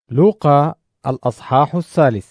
لوقا الأصحاح 3.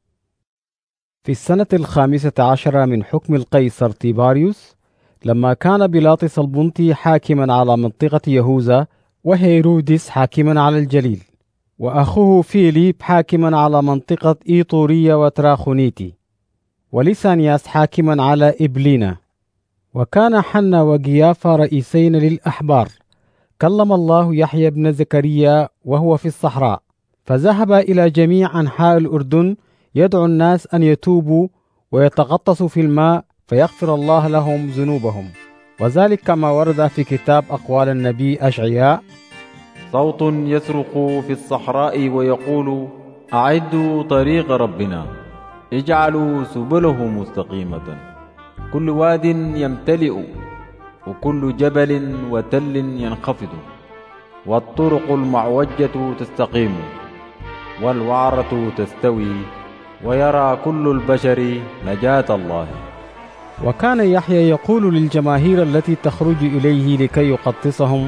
في السنة 15 من حكم القيصر تيباريوس، لما كان بيلاطس البنطي حاكما على منطقة يهوذا، وهيرودس حاكما على الجليل، وأخوه فيليب حاكما على منطقة إيطورية وتراخونيتي، ولسانياس حاكما على إبلينا، وكان حنا وقيافة رئيسين للأحبار. كلم الله يحيى بن زكريا وهو في الصحراء، فذهب إلى جميع أنحاء الأردن يدعو الناس أن يتوبوا ويتغطسوا في الماء فيغفر الله لهم ذنوبهم، وذلك كما ورد في كتاب أقوال النبي أشعياء: صوت يصرخ في الصحراء ويقول: أعدوا طريق ربنا، اجعلوا سبله مستقيمة. كل واد يمتلئ، وكل جبل وتل ينخفض، والطرق المعوجة تستقيم، والوعرة تستوي، ويرى كل البشر نجاة الله. وكان يحيى يقول للجماهير التي تخرج إليه لكي يقطصهم: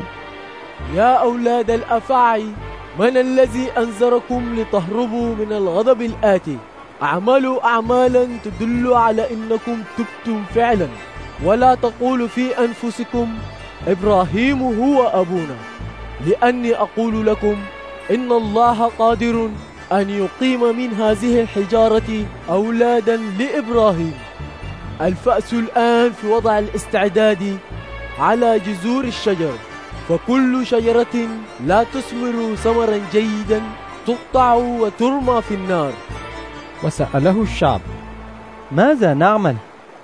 يا أولاد الأفاعي، من الذي أنذركم لتهربوا من الغضب الآتي؟ اعملوا أعمالا تدل على إنكم تبتم فعلا، ولا تقولوا في أنفسكم إبراهيم هو أبونا، لأني أقول لكم إن الله قادر أن يقيم من هذه الحجارة أولادا لإبراهيم. الفأس الآن في وضع الاستعداد على جذور الشجر، فكل شجرة لا تثمر ثمرا جيدا تقطع وترمى في النار. وسأله الشعب: ماذا نعمل؟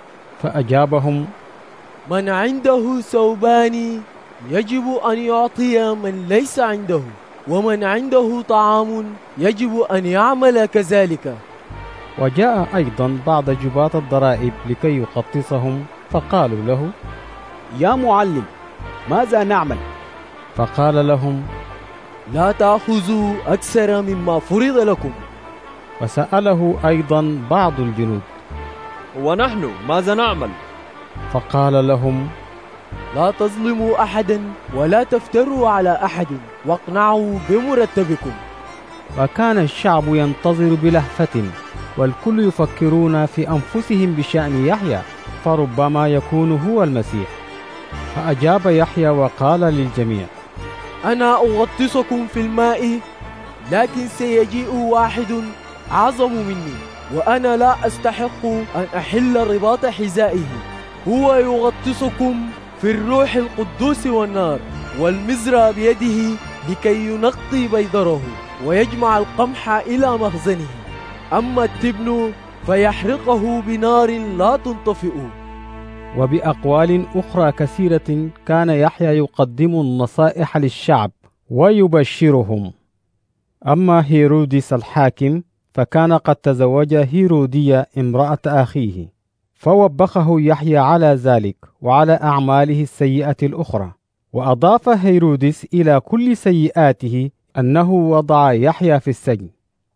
فأجابهم: من عنده ثوبان يجب أن يعطي من ليس عنده، ومن عنده طعام يجب أن يعمل كذلك. وجاء أيضا بعض جباة الضرائب لكي يقطصهم، فقالوا له: يا معلم، ماذا نعمل؟ فقال لهم: لا تأخذوا أكثر مما فرض لكم. وسأله أيضا بعض الجنود: ونحن ماذا نعمل؟ فقال لهم: لا تظلموا أحدا ولا تفتروا على أحد، واقنعوا بمرتبكم. وكان الشعب ينتظر بلهفة، والكل يفكرون في أنفسهم بشأن يحيى، فربما يكون هو المسيح. فأجاب يحيى وقال للجميع: أنا أغطسكم في الماء، لكن سيجيء واحد أعظم مني، وأنا لا أستحق أن أحل رباط حذائه. هو يغطسكم في الروح القدوس والنار، والمزرع بيده لكي ينقي بيضره ويجمع القمح إلى مخزنه، أما التبن فيحرقه بنار لا تنطفئ. وبأقوال أخرى كثيرة كان يحيى يقدم النصائح للشعب ويبشرهم. أما هيرودس الحاكم فكان قد تزوج هيرودية امرأة أخيه، فوبخه يحيى على ذلك وعلى أعماله السيئة الأخرى. وأضاف هيرودس إلى كل سيئاته أنه وضع يحيى في السجن.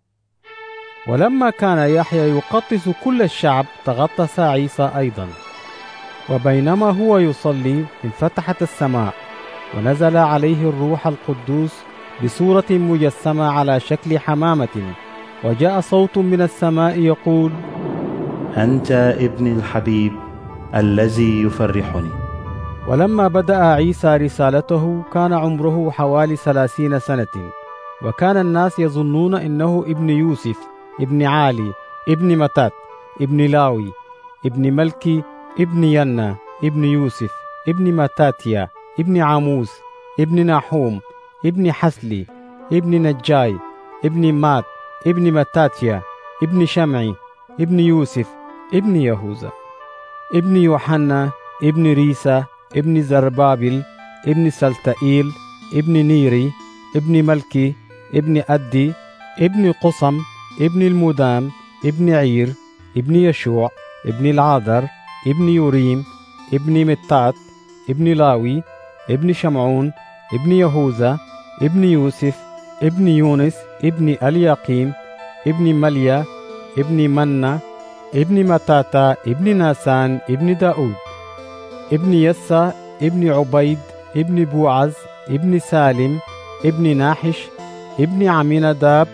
ولما كان يحيى يقطس كل الشعب، تغطس عيسى أيضا. وبينما هو يصلي انفتحت السماء، ونزل عليه الروح القدوس بصورة مجسمة على شكل حمامة، وجاء صوت من السماء يقول: أنت ابن الحبيب الذي يفرحني. ولما بدأ عيسى رسالته كان عمره حوالي 30 سنة، وكان الناس يظنون إنه ابن يوسف ابن عالي ابن متات ابن لاوي ابن ملكي ابن ينا ابن يوسف ابن متاتيا ابن عاموس ابن ناحوم ابن حسلي ابن نجاي ابن مات ابن متاتيا ابن شمعي ابن يوسف ابن يهوذا ابن يوحنا ابن ريسا ابن زربابل ابن سلتائيل ابن نيري ابن ملكي ابن أدي ابن قصم ابن المدام ابن عير ابن يشوع ابن العاذر ابن يوريم ابن متات ابن لاوي ابن شمعون ابن يهوذا ابن يوسف ابن يونس ابن الياقيم ابن مليا ابن منا ابن متاتا ابن ناسان ابن داود ابن يسى ابن عبيد ابن بوعز ابن سالم ابن ناحش ابن عميناداب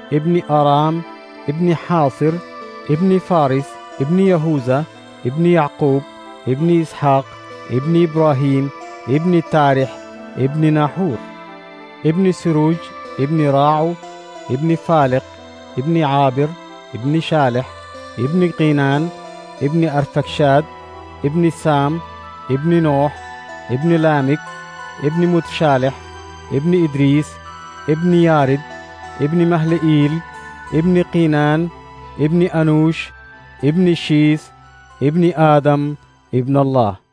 ابن أرام ابن حاصر ابن فارس ابن يهوذا ابن يعقوب ابن إسحاق ابن إبراهيم ابن تارح ابن ناحور ابن سروج ابن راعو ابن فالق ابن عابر ابن شالح ابن قينان ابن أرفكشاد ابن سام ابن نوح ابن لامك ابن متشالح ابن إدريس ابن يارد ابن مهلئيل ابن قينان ابن أنوش ابن شيس ابن آدم ابن الله.